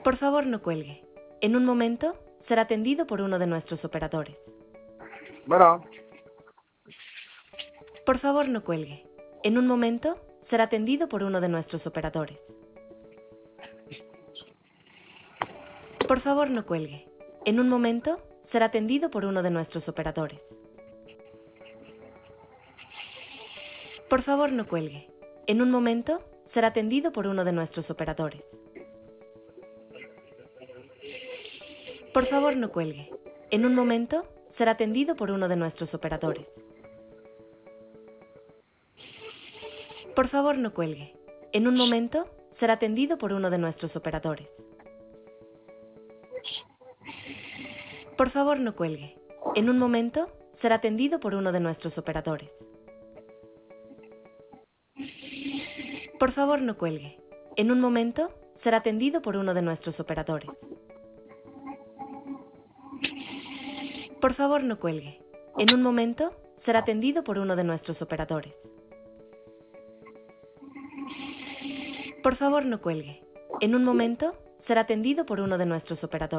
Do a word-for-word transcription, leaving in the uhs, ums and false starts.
Por favor, no cuelgue. En un momento, será atendido por uno de nuestros operadores. Bueno, Por favor, no cuelgue. En un momento, será atendido por uno de nuestros operadores. Por favor, no cuelgue. En un momento, será atendido por uno de nuestros operadores. Por favor, no cuelgue. En un momento, será atendido por uno de nuestros operadores. Por favor, no cuelgue. En un momento, será atendido por uno de nuestros operadores. Por favor, no cuelgue. En un momento, será atendido por uno de nuestros operadores. Por favor, no cuelgue. En un momento, será atendido por uno de nuestros operadores. Por favor, no cuelgue. En un momento, será atendido por uno de nuestros operadores. Por favor, no cuelgue. En un momento, será atendido por uno de nuestros operadores. Por favor, no cuelgue. En un momento, será atendido por uno de nuestros operadores.